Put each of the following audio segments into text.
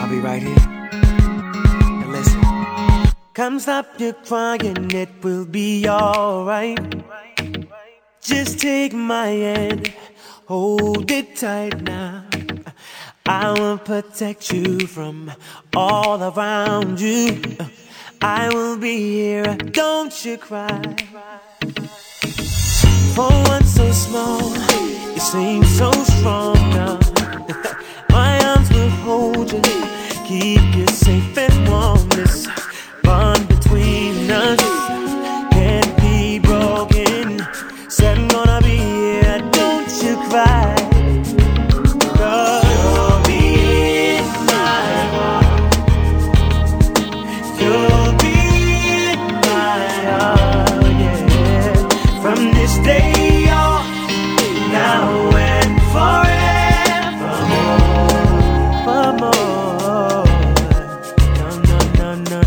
be right here. Now listen. Come stop your crying, it will be alright. Just take my hand, hold it tight now. I will protect you from all around you. I will be here, don't you cry. For one so small, you seem so strong now. My arms will hold you, keep you safe and warm. This bond between us can't be broken. Said I'm gonna be here, don't you cry. You'll be in my heart. You'll be in my heart, yeah. From this day on, now and forevermore. No.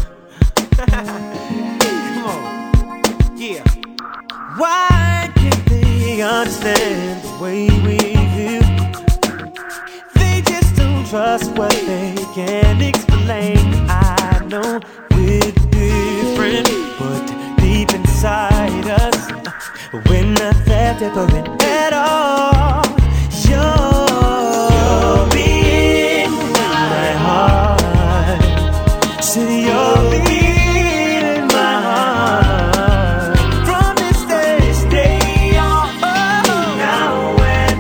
Come on, yeah. Why can't they understand the way we feel? They just don't trust what they can't explain. I know we're different, but deep inside us, we're not that different at all. You'll be in my heart. Say you'll be in my heart. From this day on, now and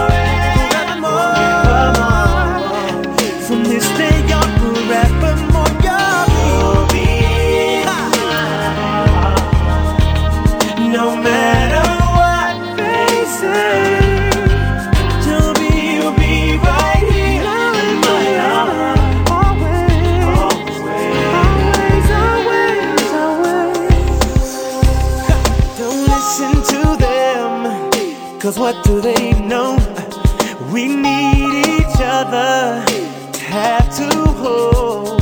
forevermore. From this day on, forevermore, you'll be in my heart. No matter what they say, you'll be right here in my heart. Always. Don't listen to them, 'cause what do they know? We need each other, have to hold.